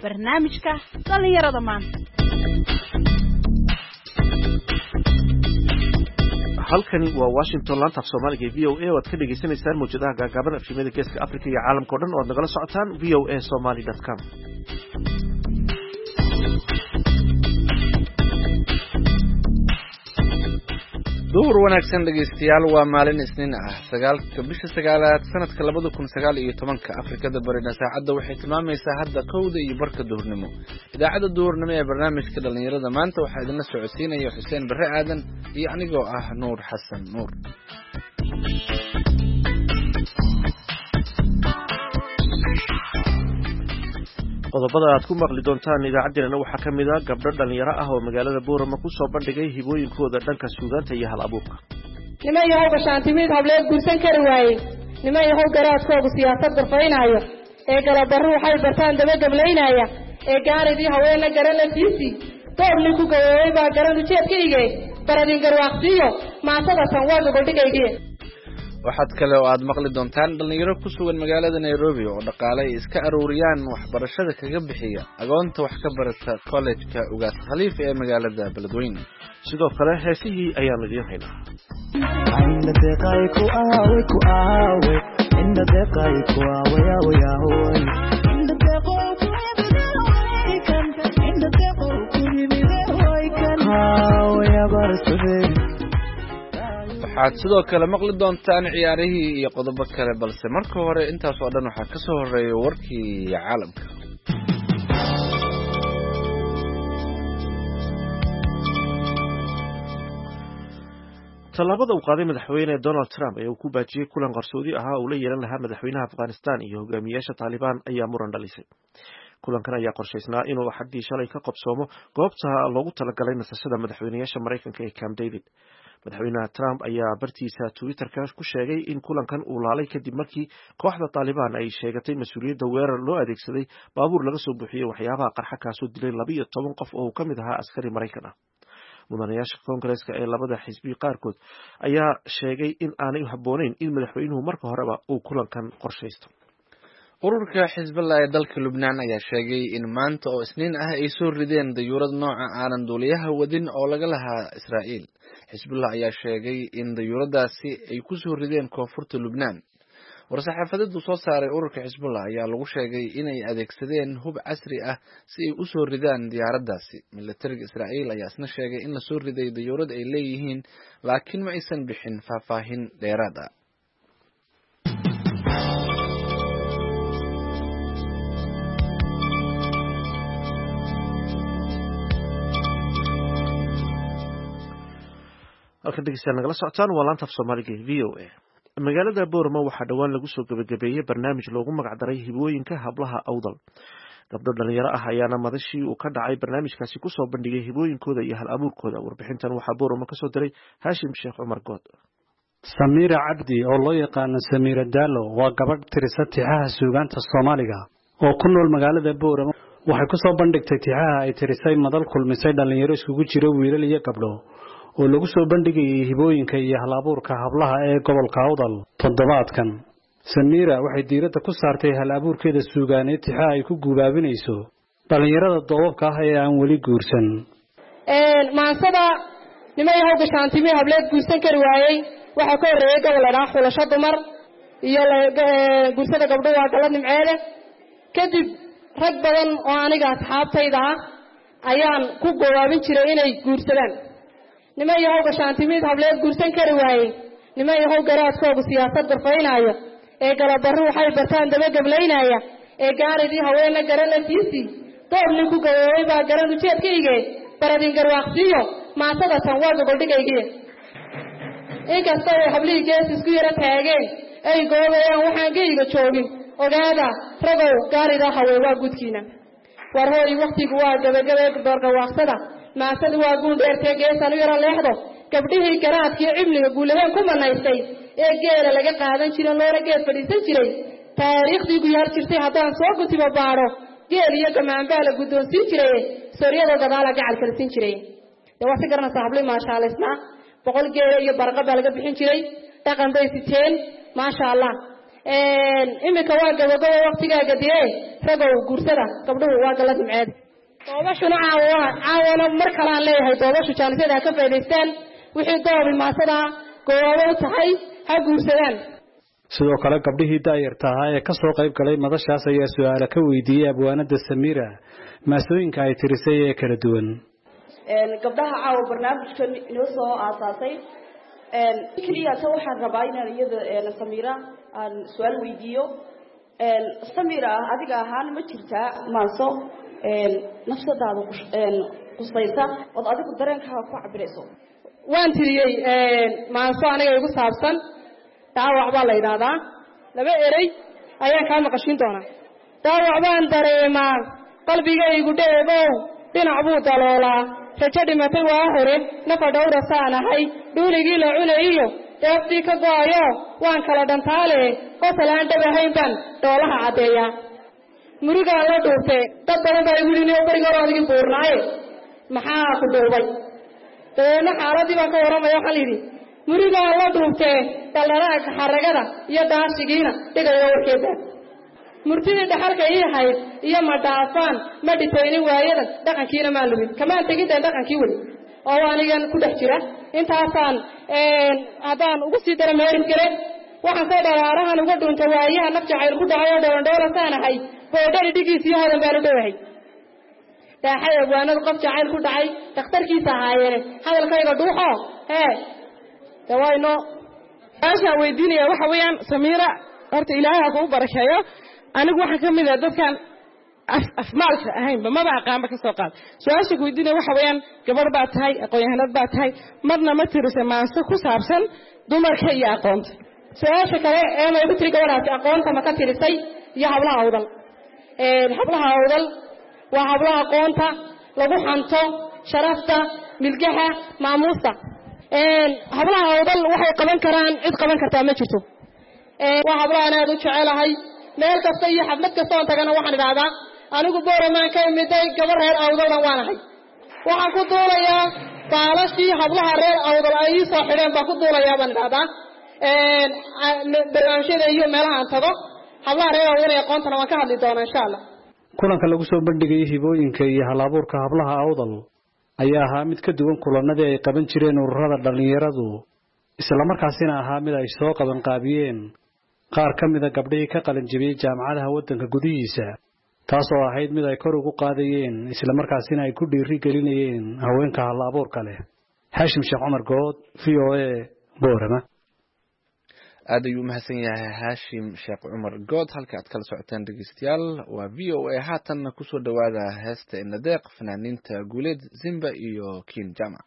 barnaamijka dhalinyarada maanta. halkani waa Washington laanta af Soomaaliga VOA oo aad ka dhageysanaysaan mowjadaha gaagaaban afshimada geeska Afrika iyo caalamka oo dhan oo aad nagala socotaan voasomali.com. duur wanaagsan dhageystayaal waa maalin isniin ah 9 bisha 9aad sanadka 2019 Afrikada Barina saacada waxay tilmaamaysaa hadda 1:00 duhurnimo. idaacada duhurnimo ee barnaamijka dhalinyarada maanta waxaa idin socodsiinaya Xuseen Barre Aadan iyo anigoo ah Nuur Xasan Nuur. qodobada aad ku maqli doontaan idaacadeena waxaa kamid ah gabdho dhalinyaro ah oo magaalada Boorama ku soo bandhigay hibooyinkooda dhanka suugaanta iyo hal abuurka. niman yahow gashaantimid hableed guursan kari waayey niman yahow garaadkoodu siyaasad darfaynayo ee galabarru waxay bartaan daba gablaynaya ee gaaridii haweenna garanatiisii doornin ku gaboobay baa garan ujeedkayge baradin garwaaqsiiyo maasada tan waa gogoldhigaygiye. waxaad kale oo aad maqli doontaan dhalinyaro ku sugan magaalada Nairobi oo dhaqaale ay iska aruuriyaan waxbarashada kaga bixiya agoonta wax ka barata college-ka Ugaas Khaliif ee magaalada Beledweyne. sidoo kale heesihii ayaan idin haynaa. inda deeqay ku aawe inda deeqay ku aawe inda deeqay ku inda deeqay ku waxaad sidoo kale maqli doontaan ciyaarihii iyo qodobo kale balse marka hore intaas oo dhan waxaa ka soo horeeya warkii caalamka. tallaabada uu qaaday madaxweyne Donald Trump ee uu ku baajiyay kulan qarsoodi ah oo uu la yeelan lahaa madaxweynaha Afghanistan iyo hogaamiyaasha Taliban ayaa muran dhalisay. kulankan ayaa qorshaysnaa inuu xaddii shalay ka qabsoomo goobta loogu talagalay nasashada madaxweynayaasha Mareykanka ee Camp David. madaxweynaha Trump ayaa bartiisa Twitter-ka ku sheegay in kulankan uu laalay kadib markii kooxda Taliban ay sheegatay mas'uuliyadda weerar loo adeegsaday baabuur laga soo buuxiyay waxyaabaha qarxa kaasoo dilay 12 qof oo ka mid ahaa askari Mareykan ah. mudanayaasha Koongareeska ee labada xisbi qaarkood ayaa sheegay in aanay habboonayn in madaxweynuhu marka horeba uu kulankan qorshaysto. ururka Xisbullah ee dalka Lubnaan ayaa sheegay in maanta oo isniin ah ay soo rideen dayuurad nooca aanan duuliyaha wadin oo laga lahaa Israa'iil. Xisbullah ayaa sheegay in dayuuradaasi ay ku soo rideen koonfurta Lubnaan. war-saxaafadeedu soo saaray ururka Xisbullah ayaa lagu sheegay inay adeegsadeen hub casri ah si ay u soo ridaan diyaaradaasi. militariga Israa'iil ayaa isna sheegay in la soo riday dayuurad ay leeyihiin laakiin ma aysan bixin faahfaahin dheeraad ah. halka dhegeystayaal nagala socotaan waa laanta af Soomaaliga ee VOA. magaalada Boorama waxaa dhawaan lagu soo gabagabeeyay barnaamij loogu magac daray hibooyinka hablaha awdal. gabdho dhalinyaro ah ayaana madashii uu ka dhacay barnaamijkaasi ku soo bandhigay hibooyinkooda iyo hal abuurkooda. warbixintan waxaa Boorama ka soo diray Hashim Sheekh Umar Good. Samira Cabdi oo loo yaqaan Samira Daalo waa gabadh tirisa tixaha suugaanta Soomaaliga oo ku nool magaalada Boorama. waxay ku soo bandhigtay tixaha ay tirisay madal kulmisay dhalinyaro isugu jira wiilal iyo gabdho oo lagu soo bandhigayay hibooyinka iyo hal abuurka hablaha ee gobolka Awdal. toddobaadkan Samira waxay diiradda ku saartay hal abuurkeeda suugaaneed tixaha ay ku guubaabinayso dhalinyarada doobabka ah ee aan weli guursan. maansada niman yahow gashaantimid hableed guursan kari waayey waxaa ka horreeyay gobol la dhahaa xulasho dumar iyo guursada gabdho waa galad nimceede. kadib rag badan oo aniga asxaabtayda ah ayaan ku goobaabin jiray inay guursadaan. niman yahow gashaantimid hableed guursan kari waayey niman yahow garaadkoodu siyaasad darfaynayo ee galabarru waxay bartaan daba gablaynaya ee gaaridii haweenna garanatiisii doornin ku gaboobay baa garan ujeedkayge baradin garwaaqsiiyo maasada tan waa gogoldhigaygiye. inkasta ay hablihii gees isku yara taageen ay goobayaan waxaan geyga joogin ogaada ragow gaarida haween waa gudkiina. war hooy waqtigu waa gabagabee doorgawaaqsada maasadu waa guul dheertee geesan u yara leexdo gabdhihii garaadkii cimliga guuladeen ku manaystay ee geela laga qaadan jiray loona geed fadhiisan jiray taariikhdii guyaar jirtay haddaan soo gutiba baadho geel iyo gamaanbaa la guddoonsiin jiray soryada gadaala gacal kala siin jiray. dee waa si garanaysaa habli maashaalaysnaa 100 geela iyo barqa baa laga bixin jiray dhaqan bay siteen maasha Allah. imika waa gabagabo waqtigaaga dee ragow guursada gabdhuhu waa galad nimceed doobashuna caawana mar kalaan leeyahay doobashu jaanisada ha ka faa'iidaystaan wixii doobi maasada goobo tahay ha guursadaan sidoo kale gabdhihii daayarta ahaa ee ka soo qayb galay madashaas ayaa su'aalo ka weydiiyay abwaanada Samiira maasooyinka ay tirisay ee kala duwan gabdhaha caawa barnaamijkan inoo soo aasaasay kaliya ta waxaan rabaa inaan iyada Samiira aan su'aal weydiiyo Samiira adiga ahaan ma jirtaa maaso nafsadaada qusaysa oo adigu dareenkaaga ku cabirayso waan tiriyay maaso aniga igu saabsan daawac baa la yiraahdaa laba eray ayaan ka maqashin doonaa daawac baan dareemaa qalbigaygu dheebow dhinac buu daloolaa rajo dhimatay waa hore nafa dhowra saanahay dhuuligii la cunayo deeftii ka go'ayo waan kala dhantaale qosalaan dhabahayn baan dhoolaha caddeeya murigaan la dhuuftay dad badan baa igu yidhi bariga adigii buurnaaye maxaa ku dhuubay dabeena xaaladii baan ka waramaya waxaa la yidhi murigaan la dhuuftay dhalaraagka xaragada iyo daashigiina dhigayo warkeeda murtidii dhaxalka ii hayd iyo ma dhaafaan ma dhitaynin waayada dhaqankiina maan lumin kamaan tegideen dhaqankii weli oo anigan ku dhex jira intaasaan haddaan ugu sii dara meerin kale waxaan soo dharaarahan uga dhuuntay waayaha naf jacayl ku dhacay oo dhowandhowra saanahay boodhari dhigiis iyo hodan baan u dhowahay daaxay abwaanadu qof jacayl ku dhacay dhakhtarkiisa ahaayeene hadalkayga dhuuxo dawayno aasha weydiinaya waxa weeyaan Samiira horta ilaahay ha ku barakeeyo anigu waxaan ka mid ah dadkan afmaalka ahaynba maba aqaanba ka soo qaad su'aasha ku weydiinaya waxa weeyaan gabar baa tahay aqoon-yahanad baa tahay marna ma tirisay maanso ku saabsan dumarka iyo aqoonta su'aasha kale ee ma igu tiri gabadhaasi aqoonta ma ka tirisay iyo hablaha awdal hablaha awdal waa hablaha aqoonta lagu xanto sharafta milgaha maamuusta hablaha awdal waxay qaban karaan cid qaban kartaa ma jirto waa hablahan aad u jecelahay meel kasta iyo xaflad kasta oo tagana waxaan idhaahdaa anigu boormaan ka imiday gabar reer awdalna waanahay waxaan ku duulayaa baalashii hablaha reer awdal ay ii soo xidheen baan ku duulayaa baan idhaahdaa barnaamijyada iyo meelaha aan tago hablaha reer awdal ee aqoontana waan ka hadli doonaa insha allah kulanka lagu soo bandhigay hibooyinka iyo hal-abuurka hablaha awdal ayaa ahaa mid ka duwan kulanadii ay qaban jireen ururada dhalinyaradu isla markaasina ahaa mid ay soo qaban qaabiyeen qaar ka mid a gabdhihii ka qalin jabiyay jaamacadaha waddanka gudihiisa taas oo ahayd mid ay kor ugu qaadayeen isla markaasina ay ku dhiiri gelinayeen haweenka hal-abuurka leh Haashim Sheekh Cumar Good VOA Boorama aad ayuu mahadsan yahay Haashim Sheekh Cumar Good halka aad kala socotaan dhageystayaal waa VOA haatan ku soo dhawaada heesta inadeeq fanaaniinta Guuleed Zimba iyo King Jama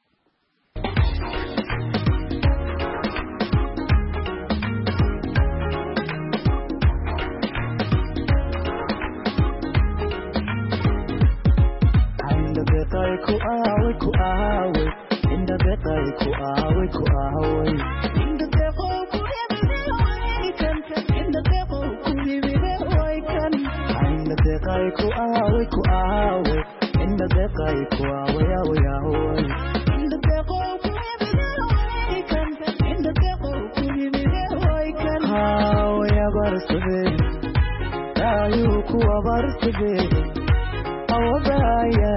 ku aawe inda deqay ku aawe inda deqo ku yimid kan inda deqo ku yimid kan inda deqay ku aawe inda deqay ku aawe inda deqo ku yimid kan inda deqo ku yimid kan ya barsade ayu ku barsade awabaya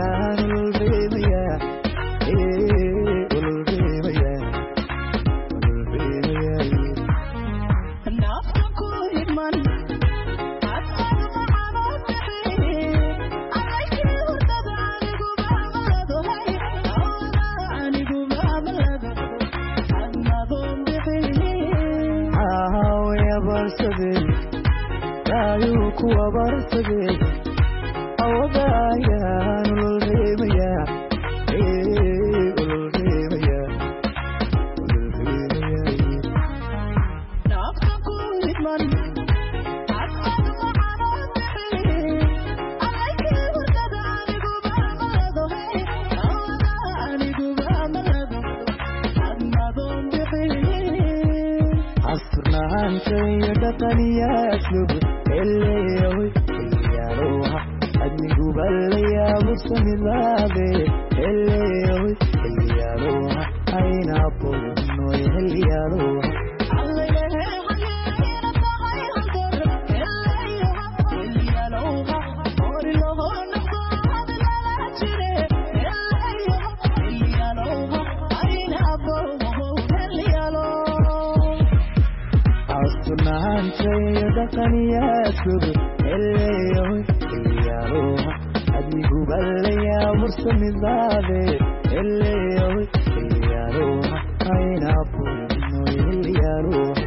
dhaqantay dhaqaniyaasub eleeyoy iyaaloha adigu balayaa mursamidaade eleeyoy iyaaloha ayna buunoy iyaaloha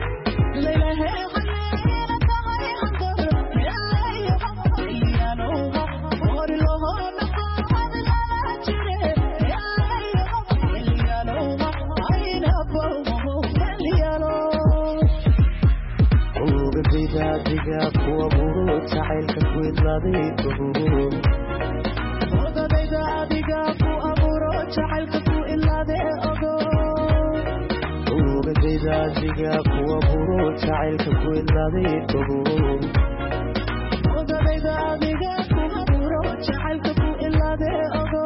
adiga kuwa buru jacaylka ku idlaaday odadayda adiga ku aburo jacaylka ku ilaaday ogo odadayda adiga kuwa buru jacaylka ku ilaaday ogo odadayda adiga ku aburo jacaylka ku ilaaday ogo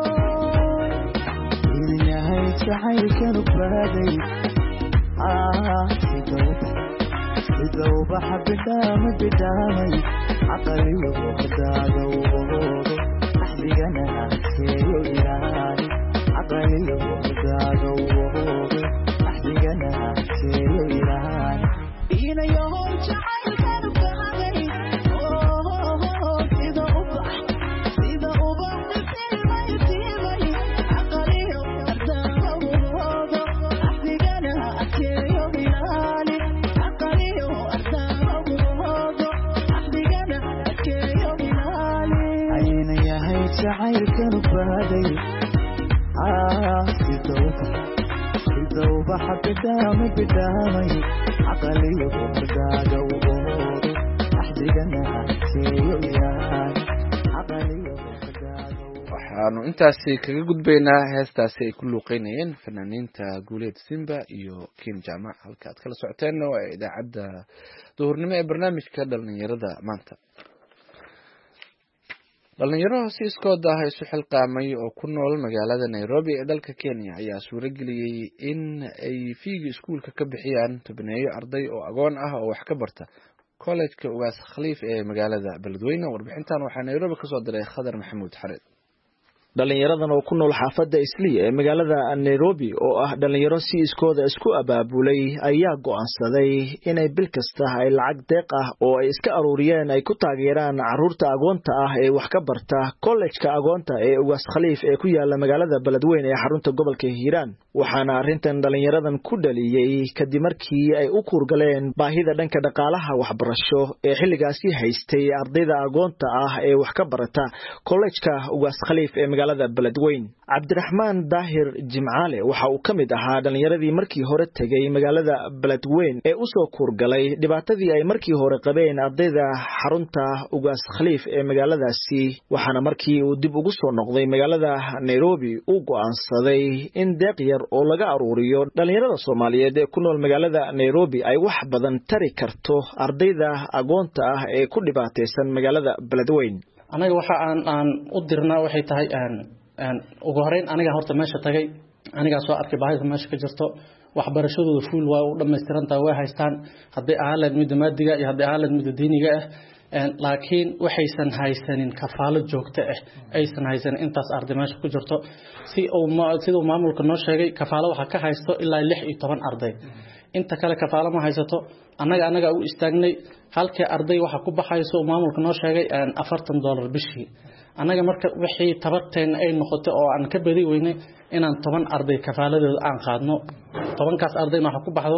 idin yahay jacaylkan u baaday إذا وبحب دام بدامي عقلي وخداغ وغوغ أحبي أنا سيرو إلهي عقلي وخداغ وغوغ أحبي أنا سيرو إلهي إينا يوم جعل كانوا بغغي إذا أبح نسيمي يتيمي عقلي وخداغ وغوغ أحبي أنا سيرو إلهي jacaylkan u baaday sida ubaxa bidaamay caqaliyo wardaaga woodo axdigana seeyo yahay caqaliyo waxaanu intaasi kaga gudbaynaa heestaasi ay ku luuqeynayeen fanaaniinta guuleed Simba iyo Kim Jaamac halka aad kala socoteen waa idaacadda duhurnimo ee barnaamijka dhalinyarada maanta. dhalinyaro si iskood ah isu xilqaamay oo ku nool magaalada Nairobi ee dalka Kenya ayaa suurageliyay in ay fiigi iskuulka ka bixiyaan tobneeyo arday oo agoon ah oo wax ka barta college-ka Ugaas Khaliif ee magaalada Beledweyne. Warbixintan waxaa Nairobi ka soo diray Khadar Maxamuud Xareed. dhalinyaradan oo ku nool xaafadda Islii ee magaalada Nairobi oo ah dhalinyaro si iskooda isku abaabulay ayaa go'aansaday inay bil kasta ay lacag deeq ah oo ay iska aruuriyeen ay ku taageeraan caruurta agoonta ah ee wax ka barta college-ka agoonta ee Ugaas Khaliif ee ku yaala magaalada Beledweyne ee xarunta gobolka Hiiraan. waxaana arrintan dhalinyaradan ku dhaliyay kadib markii ay u kurgaleen baahida dhanka dhaqaalaha waxbarasho ee xilligaasi haystay ardayda agoonta ah ee wax ka barata college-ka Ugaas Khaliif ee magaalada Beledweyne. Cabdiraxmaan Daahir Jimcaale waxa uu ka mid ahaa dhalinyaradii markii hore tagay magaalada Beledweyne ee u soo kurgalay dhibaatadii ay markii hore qabeen ardayda xarunta Ugaas Khaliif ee magaaladaasi. waxaana markii uu dib ugu soo noqday magaalada Nairobi uu go'aansaday in deeq yar oo laga aruuriyo dhalinyarada Soomaaliyeed ee ku nool magaalada Nairobi ay wax badan tari karto ardayda agoonta ah ee ku dhibaataysan magaalada Beledweyne. anaga waxa aan u dirnaa waxay tahay ugu horeyn aniga horta meesha tagay aniga soo arkay baahida meesha ka jirto waxbarashadooda fuul waa u dhameystirantaa way haystaan haddii aalad mid maadiga iyo haddii aalad mid diiniga laakiin waxaysan haysanin kafaalo joogto ah aysan haysanin intaas arday meesha ku jirto sidoo maamulka noo sheegay kafaalo waxa ka haysto ilaa 16 arday inta kale kafaalo ma haysato anaga u istaagnay halkii arday waxa ku baxayso maamulka noo sheegay $40 bishii anaga marka wixii tabarteen ay noqoto oo aan ka bari weynay inaan 10 arday kafaaladooda aan qaadno 10kaas ardayna waxa ku baxdo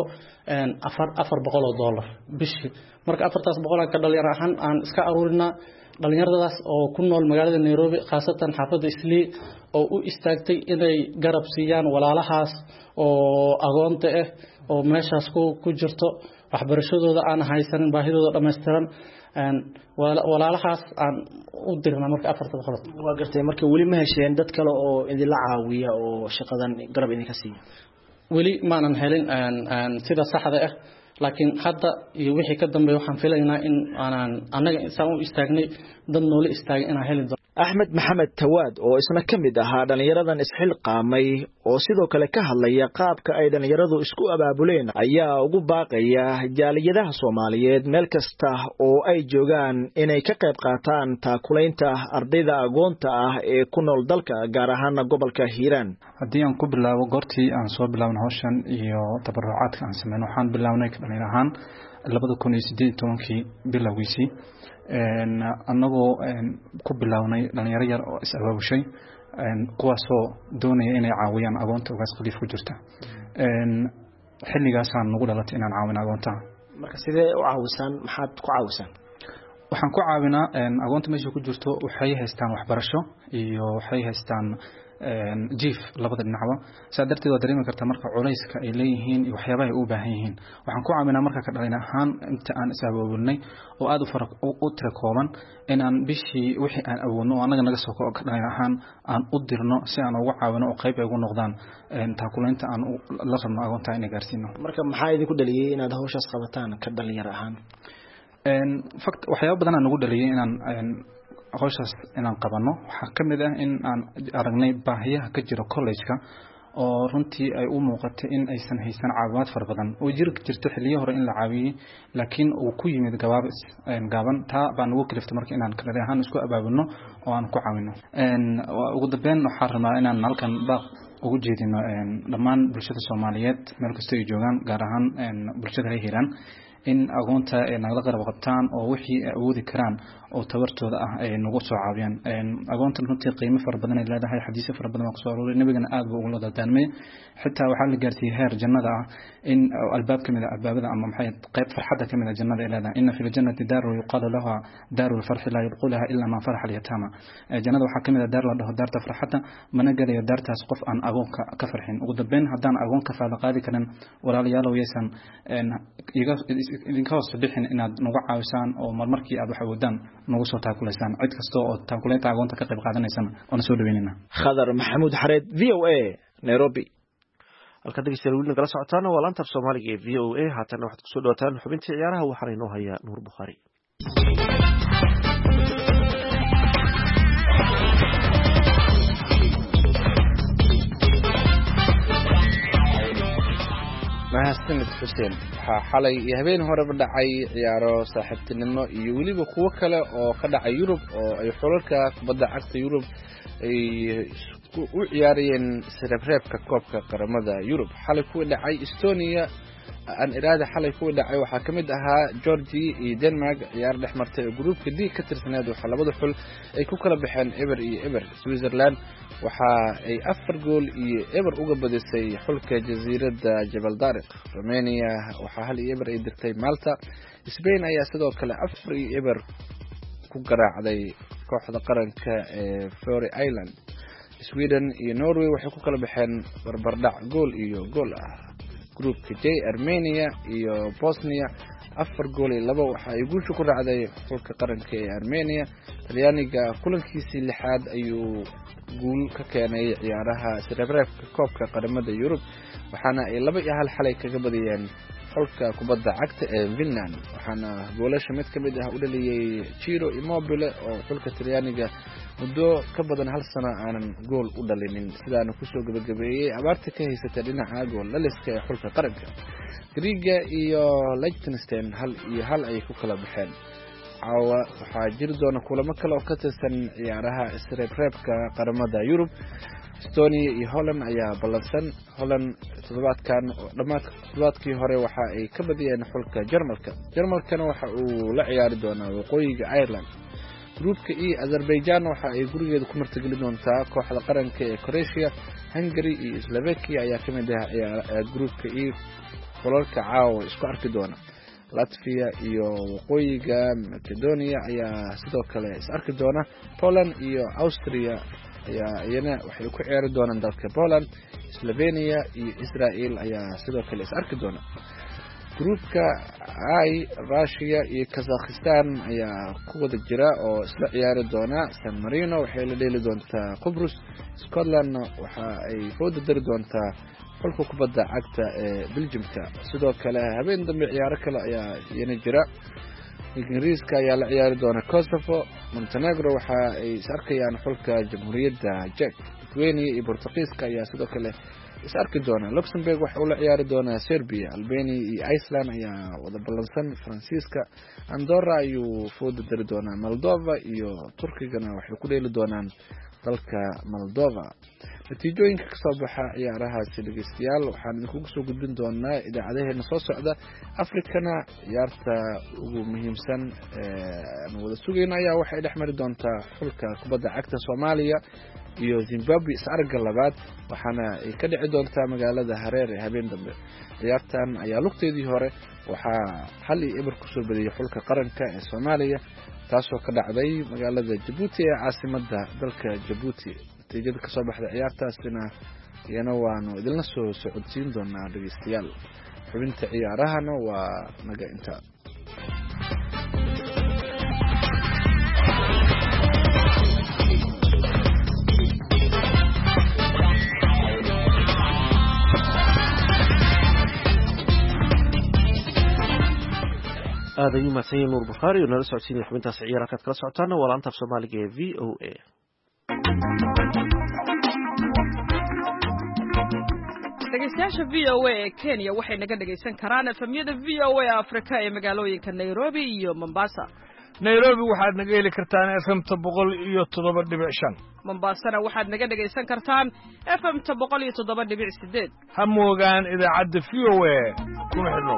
$400 bishii marka 400 ka dhalinyaro ahaan aan iska aruurinaa dhalinyaradaas oo ku nool magaalada Nairobi khaasatan xaafadda Islii oo u istaagtay inay garab siiyaan walaalahaas oo agoonta ah oo meeshaas ku jirto waxbarashadooda aan haysanin baahidooda dhameystiran walaalahaas aan u dirnaa marka 400 waa gartay marka wali ma hesheen dad kale oo idin la caawiya oo shaqadan garab idin ka siiya wali maanan helin sida saxda ah laakiin hadda iyo wixii ka dambeeyay waxaan filaynaa in anaga insan u istaagnay dad nool istaagay inaan helin Axmed Maxamed Tawaad oo isna ka mid ahaa dhalinyaradan isxilqaamay oo sidoo kale ka hadlaya qaabka ay dhalinyaradu isku abaabuleen ayaa ugu baaqaya jaaliyadaha Soomaaliyeed meel kasta oo ay joogaan inay ka qayb qaataan taakulaynta ardayda agoonta ah ee ku nool dalka gaar ahaan gobolka Hiiraan. haddii aan ku bilaabo goortii aan soo bilaabno hawshan iyo tabarucaadka aan sameeyno waxaan bilaabnay dhalinyaro ahaan 2018 bilowgiisii annagoo ku bilownay dhalinyaro yar oo is abaabushay kuwaasoo doonaya inay caawiyaan agoonta ugaas khaliif ku jirta xilligaasaan nagu dhalatay inaan caawino agoonta. marka sidee u caawisaan, maxaad ku caawisaan? waxaan ku caawinaa agoonta meesha ku jirto waxay haystaan waxbarasho iyo waxay haystaan jiif labada dhinacba. saa darteed waa dareemi kartaa marka culayska ay leeyihiin iyo waxyaabaha ay u baahan yihiin. waxaan ku caawinaa marka ka dhalin ahaan inta aan is abaabulnay oo aad u tira kooban inaan bishii wixii aan awoodno oo annaga naga soo ka dhalin ahaan aan u dirno si aan uga caawino oo qayb ay ugu noqdaan taakulaynta aan la rabno agoonta inay gaarsiino. marka maxaa idinku dhaliyay inaad hawshaas qabataan ka dhalinyaro ahaan? waxyaabo badan aan nagu dhaliyay inaan hawshaas inaan qabano. waxaa ka mid ah in aan aragnay baahiyaha ka jira college-ka oo runtii ay u muuqatay in aysan haysan caawimaad fara badan oo jirto xilliyo hore in la caawiyey laakiin uu ku yimid gaaban. taa baan ugu kaliftay marka inaan kala ahaan isku abaabulno oo aan ku caawino. ugu dambeyn waxaan rabnaa inaan halkan baaq ugu jeedino dhammaan bulshada Soomaaliyeed meel kasta ay joogaan, gaar ahaan bulshada reer Hiiraan, in agoonta ay nagala qarab qabtaan oo wixii ay awoodi karaan oo tabartooda ah ay nagu soo caawiyaan. agoonta runtii qiimo fara badan ay leedahay, xadiis fara badan oo soo arooray nabigana aad buu ugu la dadaalmay. xitaa waxaa la gaarsiiyay heer jannada ah in albaab kamid ah albaabada ama maxay qayb farxada kamid ah jannada ay leedahay. inna fil jannati daaru yuqalu laha daarul farhi la yadkhulaha illa man faraha al-yatama. jannada waxaa kamid ah daar la dhaho daarta farxada, mana galayo daartaas qof aan agoonka ka farxin. ugu dambeyn haddaan agoonka faala qaadi karin walaalayaal waysan idinka hoos bixin inaad nagu caawisaan oo marmarkii aad wax awoodaan nagu soo taakulaysaan. cid kasta oo taakulaynta agoonta ka qayb qaadanaysan oo soo dhaweynayna. Khadar Maxamuud Xareed, VOA, Nairobi. halka dhegeystayaal weli nagala socotaana waa laanta Soomaaliga ee VOA. haatana waxaad kusoo dhawaataan xubintii ciyaaraha waxaana inoo haya Nuur Bukhari. mahadsanid xuseen. waxaa xalay iyo habeen horeba dhacay ciyaaro saaxiibtinimo iyo weliba kuwo kale oo ka dhacay Yurub oo ay xulalka kubadda cagta Yurub ay u ciyaarayeen reebreebka koobka qaramada Yurub. xalay ku dhacay Estonia xalay ku dhacay waxaa kamid ahaa Georgia iyo Denmark. ciyaar dhex martay groupka D ka tirsaneed waxaa labada xul ay ku kala baxeen eber iyo eber. Switzerland waxa ay 4 gool iyo eber uga badisay xulka jasiiradda Jabal Tariq. Romania waxa hal iyo eber ay dirtay Malta. Spain ayaa sidoo kale 4 iyo eber ku garaacday kooxda qaranka ee Faroe Island. Sweden iyo Norway waxay ku kala baxeen barbardhac gool iyo gool ah. groupka J Armenia iyo Bosnia 4 gool iyo 2 waxa ay guusha ku raacday xulka qaranka ee Armenia. Talyaaniga kulankiisii lixaad ayuu guul ka keenay ciyaaraha reebreebka koobka qaramada Yurub waxaana ay 2-1 xalay kaga badiyeen xulka kubadda cagta ee Finland. waxaana goolasha mid kamid ah u dhaliyay Ciro Immobile oo xulka Talyaaniga muddo ka badan hal sano aanan gool u dhalinin, sidaana kusoo gabagabeeyay abaarta ka haysata dhinaca gool dhaliska ee xulka qaranka. Greega iyo Liechtenstein 1-1 ay ku kala baxeen. caawa waxaa jiri doona kulamo kale oo ka tirsan ciyaaraha reebreebka qaramada Yurub. Estonia iyo Holland ayaa ballansan. Holland toddobaadkii hore waxa ay ka badiyeen xulka Jarmalkana waxa uu la ciyaari doonaa waqooyiga Ireland. groupka E Azerbaijan waxa ay gurigeeda ku martigeli doontaa kooxda qaranka ee Croatia. Hungary iyo Slovakia ayaa kamid ah groupka E xulalka caawa isku arki doona. Latvia iyo waqooyiga Macedonia ayaa sidoo kale is arki doona. Poland iyo Austria ayaa iyana waxay ku ciyaari doonaan dalka Poland. Slovenia iyo Israel ayaa sidoo kale is arki doona. groupka I Russia iyo Kazakhstan ayaa ku wada jira oo isla ciyaari doona. San Marino waxay la dheeli doontaa Cyprus. Scotland waxa ay fooda dari doontaa xulka kubadda cagta ee Belgiumka. sidoo kale habeen dambe ciyaaro kale ayaa iyana jira. Ingiriiska ayaa la ciyaari doona Kosovo. Montenegro waxa ay is arkayaan xulka Jamhuuriyadda Czech. Lithuania iyo Portugiiska ayaa sidoo kale is arki doona. Luxembourg waxa uu la ciyaari doonaa Serbia. Albania iyo Iceland ayaa wada ballansan. Faransiiska Andorra ayuu fooda dari doonaa. Moldova iyo Turkigana waxay ku dheeli doonaan dalka Moldova. natiijooyinka ka soo baxa ciyaarahaasi dhageystayaal waxaan idinku soo gudbin doonaa idaacadaheena soo socda. Afrikana ciyaarta ugu muhiimsan aan wada sugayno ayaa waxay dhex mari doontaa xulka kubadda cagta Soomaaliya iyo Zimbabwe isarga labaad waxaana ay ka dhici doontaa magaalada Harare habeen dambe. ciyaartan ayaa lugteedii hore waxaa hal iyo eber ku soo badiyay xulka qaranka ee Soomaaliya taasoo ka dhacday magaalada Djibouti ee caasimadda dalka Djibouti. natiijada ka soo baxday ciyaartaasina iyana waanu idinla soo socodsiin doonaa dhageystayaal. xubinta ciyaarahana waa naga inta. هذا يوم سيد نور بخاري ونرسل سين الحبنت السعيرة كتكلا سعطانا ولا أنت في صومالي VOA. dhegeystayaasha VOA ee Kenya waxay naga dhageysan karaan efemyada VOA Afrika ee magaalooyinka Nairobi iyo Mombasa. Nairobi waxaad naga heli kartaan FM-ta 107.5. Mombasana waxaad naga dhageysan kartaan FM-ta 107.8. Ha moogaan idaacadda VOA kuna xidhnow.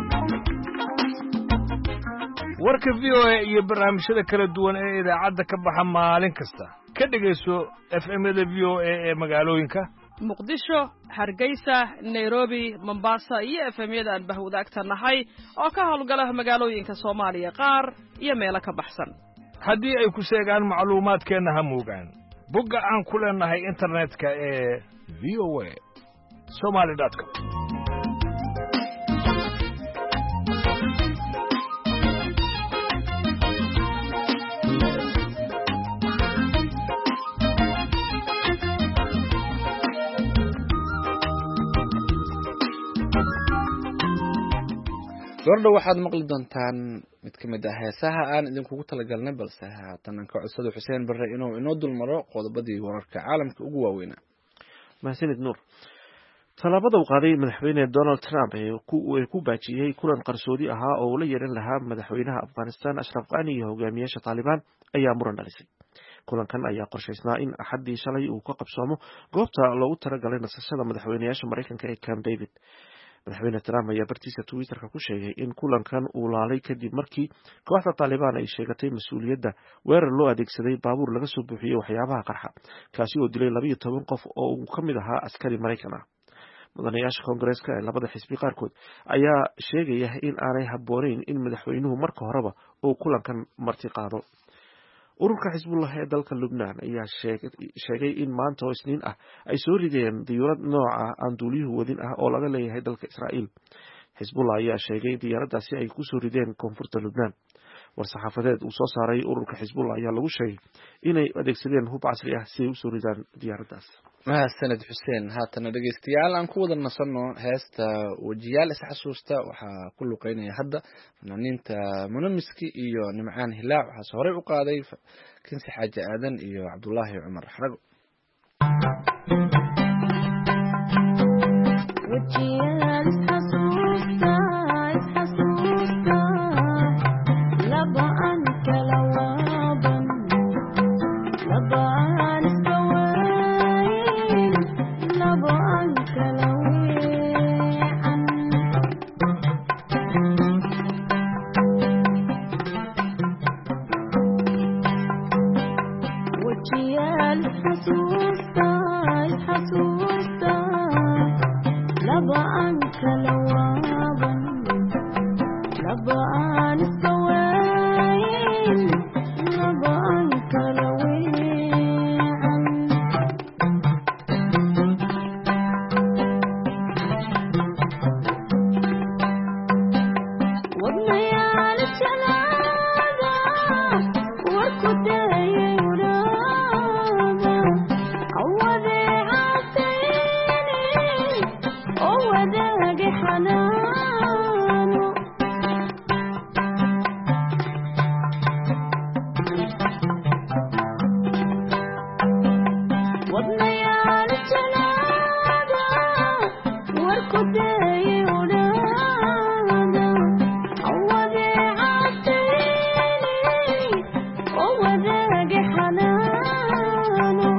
warka VOA iyo barnaamijyada kala duwan ee idaacadda ka baxa maalin kasta ka dhageyso FM-da VOA ee magaalooyinka Muqdisho, Hargeysa, Nairobi, Mombasa iyo FM-yada aan bahwadaagta nahay oo ka howlgala magaalooyinka Soomaaliya qaar iyo meelo ka baxsan. haddii ay ku sheegaan macluumaadkeena ha moogaan bogga aan ku leenahay internetka ee voa.somali.com. gordho waxaad maqli doontaan mid ka mid ah heesaha aan idinkugu talagalnay balse haatan ka codsado Xuseen Barre inuu inoo dulmaro qodobadii wararka caalamka ugu waaweynaa. mahadsanid nuur. talaabada uu qaaday madaxweyne Donald Trump ee ku baajiyay kulan qarsoodi ahaa oo la yeelan lahaa madaxweynaha Afghanistan Ashraf Ghani iyo hogaamiyaasha Taliban ayaa muran dhalisay. kulankan ayaa qorshaysnaa in axadii shalay uu ka qabsoomo goobta loogu talagalay nasashada madaxweynayaasha Mareykanka ee Camp David. madaxweyne Trump ayaa bartiisa Twitterka ku sheegay in kulankan uu laalay kadib markii kooxda Taliban ay sheegatay mas'uuliyadda weerar loo adeegsaday baabuur laga soo buuxiyay waxyaabaha qarxa kaasi oo dilay 12 qof oo uu ka mid ahaa askari Mareykan ah. mudanayaasha Koongareeska ee labada xisbi qaarkood ayaa sheegaya in aanay habboonayn in madaxweynuhu marka horeba uu kulankan marti qaado. ururka Xisbullah ee dalka Lubnaan ayaa sheegay in maanta oo Isniin ah ay soo rideen diyaarad nooca aan duuliyuhu wadin ah oo laga leeyahay dalka Israa'iil. Xisbullah ayaa sheegay diyaaradaasi ay ku soo rideen koonfurta Lubnaan. war-saxaafadeed uu soo saaray ururka Xisbullah ayaa lagu sheegay inay adeegsadeen hub casri ah si ay u soo ridaan diyaaradaas. mahadsanid Xuseen. haatana dhageystayaal aan ku wada nasano heesta wajiyaal is xasuusta waxaa ku luqeynaya hadda fanaaniinta Munamiski iyo Nimcaan Hilaac waxaa horey u qaaday Kinsi Xaaji Aadan iyo Cabdullaahi Cumar Xarago. wajiyaal is xasuusta laba aan kala waaban laba aan iskawayn laba aan kala weecan wajiyaal is xasuusta laba aan kala waaban laba aan iskawayn laba aan kala weecan wadnayaal jalaada warku dayay waraada awadee caasayni oo wadaagi xanaano wadnayaal jalaada warku dayay waraada awadee caasayni oo wadaagi xanaano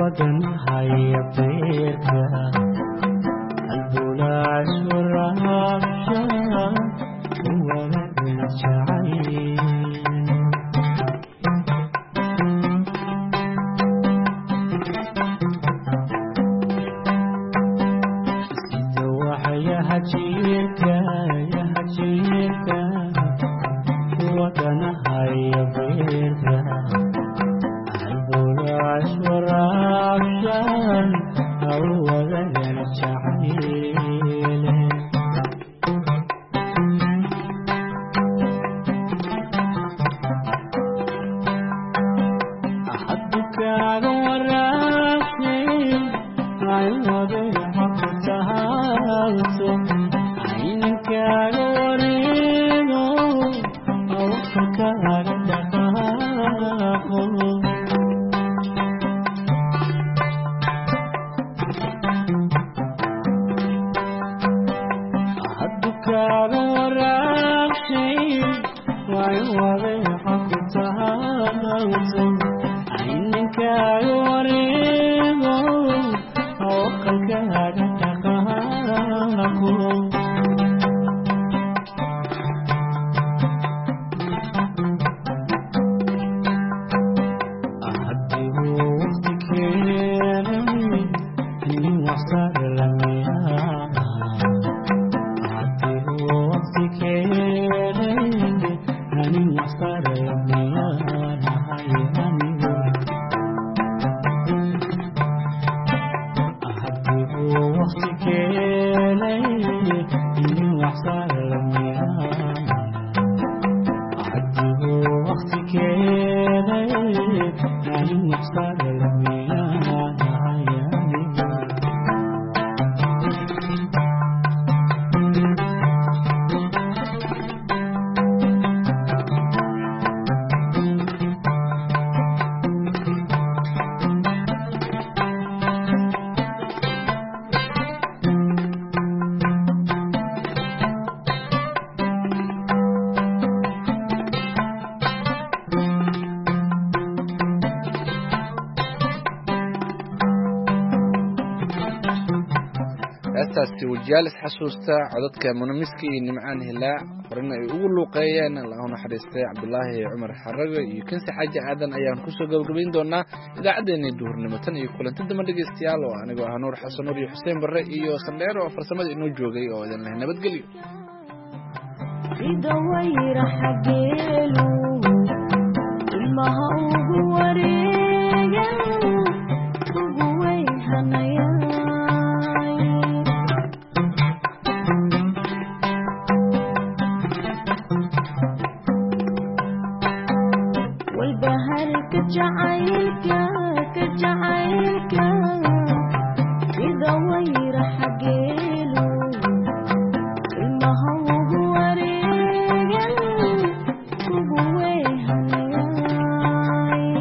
وجالس حسوستا عددك منمسكي نمعان هلا فرنا يقولوا قيان اللهم حريستي عبد الله عمر حرق يمكن حاجة عادن أيام كسو قبلين دونا إذا عدني الدهور نمتن يقول أنت دم اللي استيال وأنا جوا نور حسن نور حسين بالرأي وخلير وفرسمة إنه جوجي أو إذا هنا بتقولي في دوير حقيلو ما هو وريجا وجوي هنيا كجعيلك إذا وير حقيلو ما هو وريجا وجوي هنياي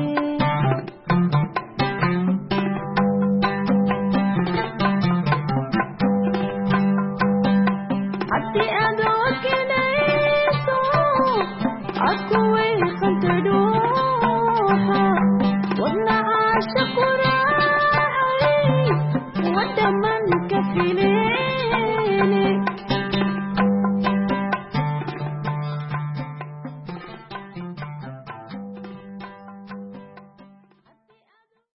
حتى أدوك نيسو أكوي خنتدوها وابن عاشق